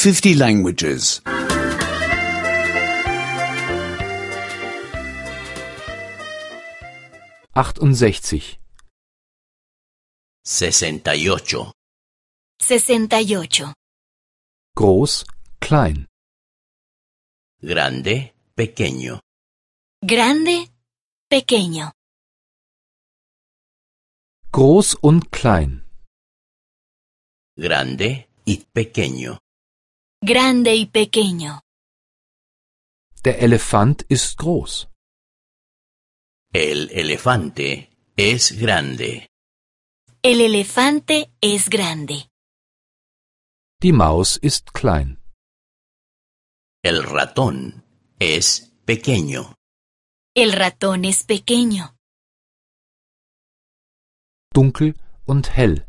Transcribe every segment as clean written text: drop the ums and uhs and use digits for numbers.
50 languages. 68. 68. 68. Groß, klein. Grande, pequeño. Grande, pequeño. Groß und klein. Grande y pequeño. Grande y pequeño. Der Elefant ist groß. El elefante es grande. El elefante es grande. Die Maus ist klein. El ratón es pequeño. El ratón es pequeño. Dunkel und hell.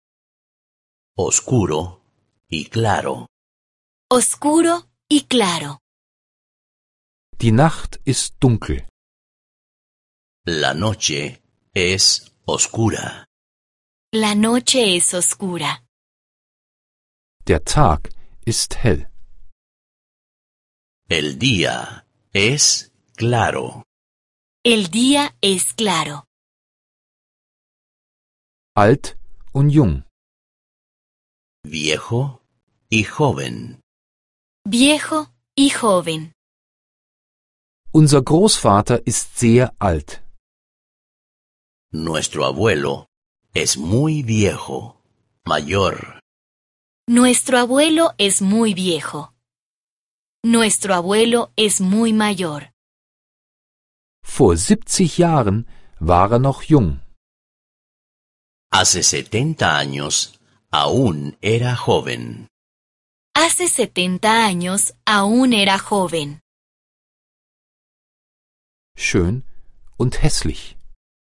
Oscuro y claro. Oscuro y claro. Die Nacht ist dunkel. La noche es oscura. La noche es oscura. Der Tag ist hell. El día es claro. El día es claro. Alt und jung. Viejo y joven. Viejo y joven. Unser Großvater ist sehr alt. Nuestro abuelo es muy viejo, mayor. Nuestro abuelo es muy viejo. Nuestro abuelo es muy mayor. Vor 70 Jahren war er noch jung. Hace 70 años aún era joven. Hace 70 años aún era joven. Schön und hässlich.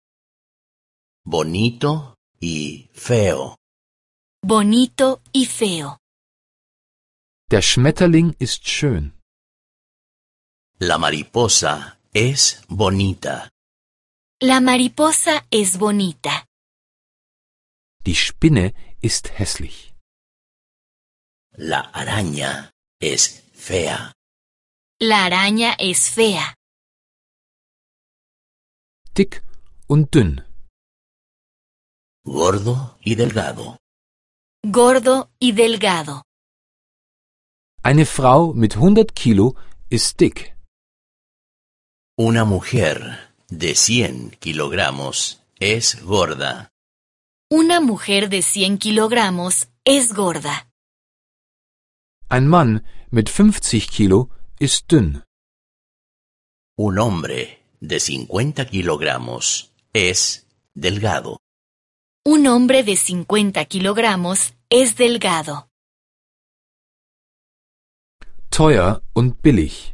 Bonito y feo. Bonito y feo. Der Schmetterling ist schön. La mariposa es bonita. La mariposa es bonita. Die Spinne ist hässlich. La araña es fea. La araña es fea. Dick und dünn. Gordo y delgado. Gordo y delgado. Eine Frau mit 100 Kilo ist dick. Una mujer de 100 kilogramos es gorda. Una mujer de 100 kilogramos es gorda. Ein Mann mit 50 Kilo ist dünn. Un hombre de 50 kilogramos es delgado. Un hombre de 50 kilogramos es delgado. Teuer und billig.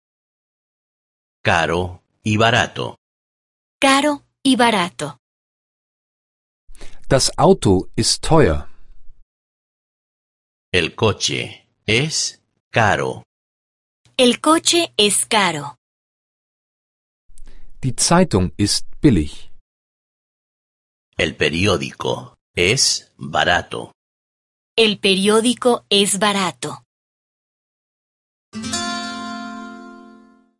Caro y barato. Caro y barato. Das Auto ist teuer. El coche es caro. El coche es caro. Die Zeitung ist billig. El periódico es barato. El periódico es barato.